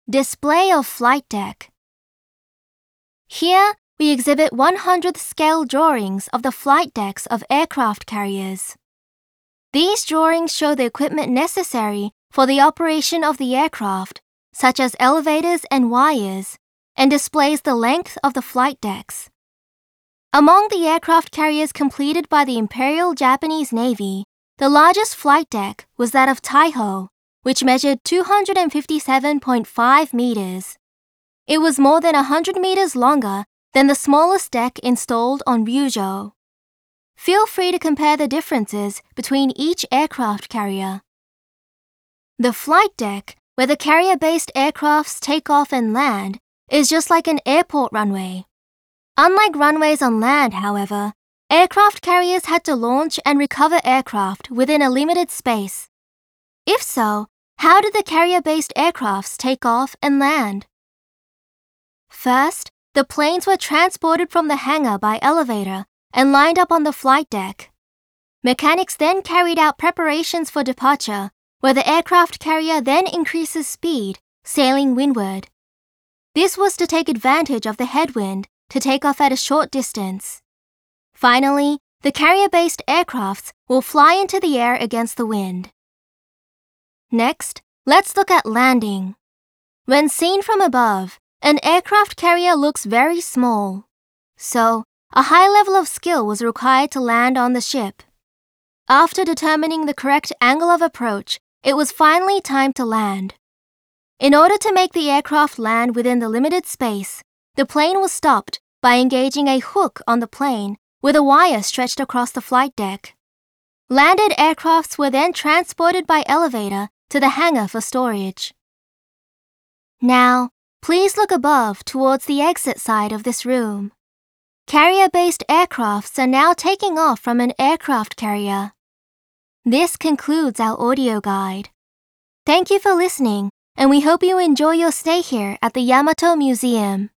Display of flight deck. Here, we exhibit 100th scale drawings of the flight decks of aircraft carriers. These drawings show the equipment necessary for the operation of the aircraft, such as elevators and wires, and displays the length of the flight decks. Among the aircraft carriers completed by the Imperial Japanese Navy, the largest flight deck was that of Taiho, which measured 257.5 meters. It was more than 100 meters longer than the smallest deck installed on Ryujo. Feel free to compare the differences between each aircraft carrier. The flight deck, where the carrier-based aircrafts take off and land, is just like an airport runway. Unlike runways on land, however, aircraft carriers had to launch and recover aircraft within a limited space. If so, how did the carrier-based aircrafts take off and land? First, the planes were transported from the hangar by elevator and lined up on the flight deck. Mechanics then carried out preparations for departure, where the aircraft carrier then increases speed, sailing windward. This was to take advantage of the headwind to take off at a short distance. Finally, the carrier-based aircrafts will fly into the air against the wind. Next, let's look at landing. When seen from above, an aircraft carrier looks very small. So, a high level of skill was required to land on the ship. After determining the correct angle of approach, it was finally time to land. In order to make the aircraft land within the limited space, the plane was stopped by engaging a hook on the plane with a wire stretched across the flight deck. Landed aircrafts were then transported by elevator to the hangar for storage. Now, please look above towards the exit side of this room. Carrier-based aircrafts are now taking off from an aircraft carrier. This concludes our audio guide. Thank you for listening, and we hope you enjoy your stay here at the Yamato Museum.